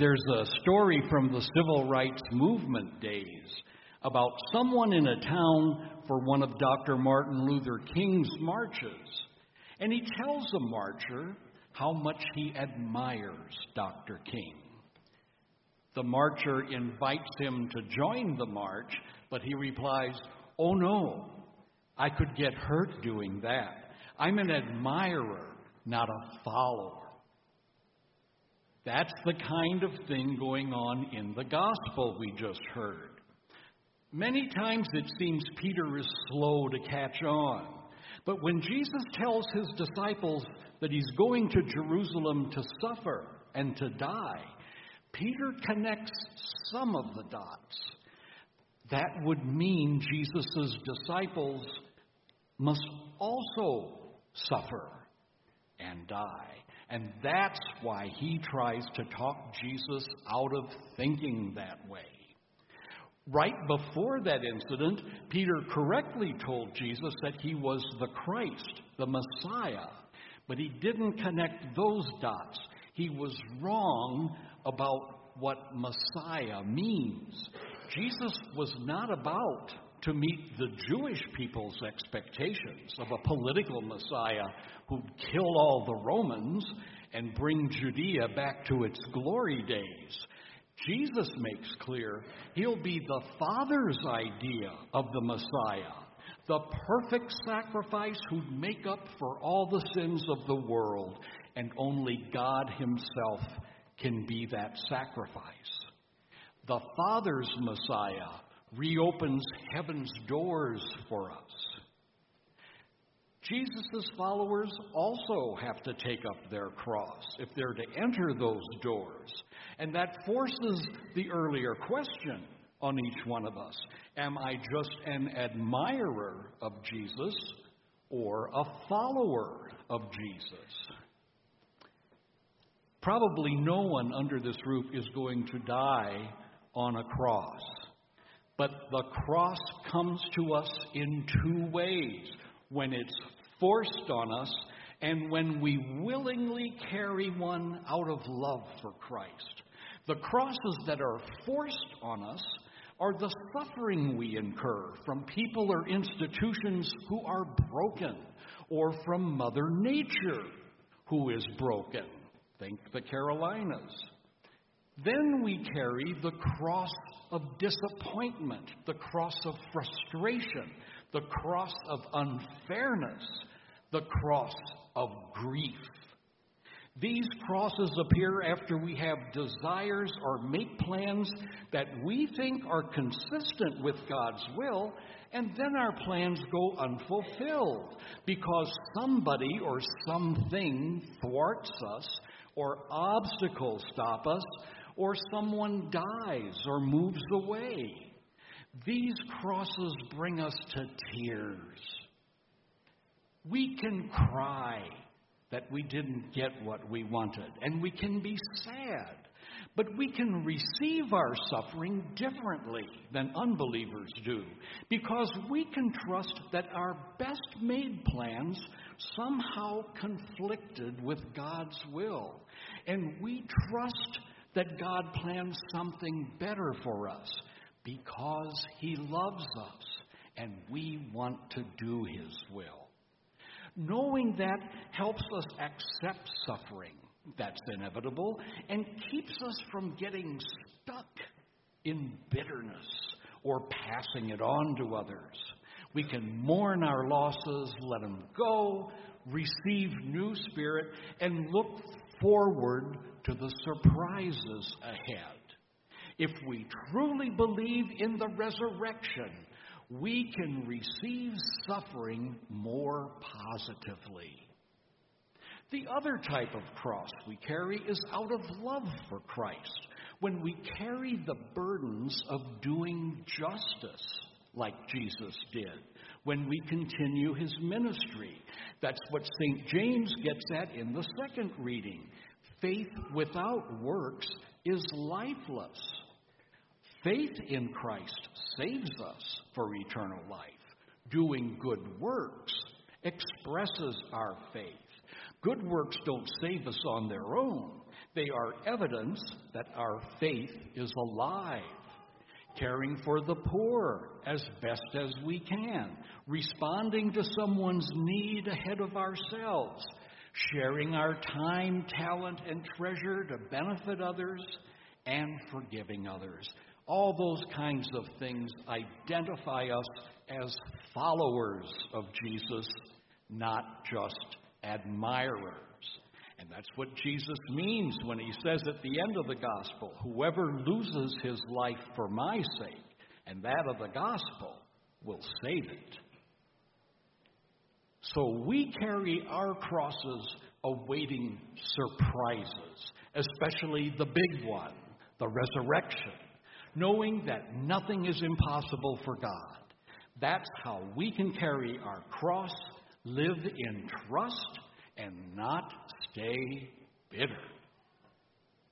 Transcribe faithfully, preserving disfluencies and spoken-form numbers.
There's a story from the civil rights movement days about someone in a town for one of Doctor Martin Luther King's marches. And he tells a marcher how much he admires Doctor King. The marcher invites him to join the march, but he replies, "Oh no, I could get hurt doing that. I'm an admirer, not a follower." That's the kind of thing going on in the gospel we just heard. Many times it seems Peter is slow to catch on. But when Jesus tells his disciples that he's going to Jerusalem to suffer and to die, Peter connects some of the dots. That would mean Jesus' disciples must also suffer and die. And that's why he tries to talk Jesus out of thinking that way. Right before that incident, Peter correctly told Jesus that he was the Christ, the Messiah, but he didn't connect those dots. He was wrong about what Messiah means. Jesus was not about to meet the Jewish people's expectations of a political Messiah who'd kill all the Romans and bring Judea back to its glory days. Jesus makes clear he'll be the Father's idea of the Messiah, the perfect sacrifice who'd make up for all the sins of the world, and only God himself can be that sacrifice. The Father's Messiah reopens heaven's doors for us. Jesus' followers also have to take up their cross if they're to enter those doors. And that forces the earlier question on each one of us. Am I just an admirer of Jesus or a follower of Jesus? Probably no one under this roof is going to die on a cross. But the cross comes to us in two ways. When it's forced on us and when we willingly carry one out of love for Christ. The crosses that are forced on us are the suffering we incur from people or institutions who are broken, or from Mother Nature who is broken. Think the Carolinas. Then we carry the cross of disappointment, the cross of frustration, the cross of unfairness, the cross of grief. These crosses appear after we have desires or make plans that we think are consistent with God's will, and then our plans go unfulfilled because somebody or something thwarts us, or obstacles stop us, or someone dies or moves away. These crosses bring us to tears. We can cry that we didn't get what we wanted, and we can be sad, but we can receive our suffering differently than unbelievers do, because we can trust that our best made plans somehow conflicted with God's will, and we trust that God plans something better for us because he loves us and we want to do his will. Knowing that helps us accept suffering that's inevitable and keeps us from getting stuck in bitterness or passing it on to others. We can mourn our losses, let them go, receive new spirit, and look forward to the surprises ahead. If we truly believe in the resurrection, we can receive suffering more positively. The other type of cross we carry is out of love for Christ, when we carry the burdens of doing justice like Jesus did, when we continue his ministry. That's what Saint James gets at in the second reading. Faith without works is lifeless. Faith in Christ saves us for eternal life. Doing good works expresses our faith. Good works don't save us on their own. They are evidence that our faith is alive. Caring for the poor as best as we can, responding to someone's need ahead of ourselves, sharing our time, talent, and treasure to benefit others, and forgiving others. All those kinds of things identify us as followers of Jesus, not just admirers. And that's what Jesus means when he says at the end of the gospel, whoever loses his life for my sake and that of the gospel will save it. So we carry our crosses awaiting surprises, especially the big one, the resurrection, knowing that nothing is impossible for God. That's how we can carry our cross, live in trust, and not stay bitter.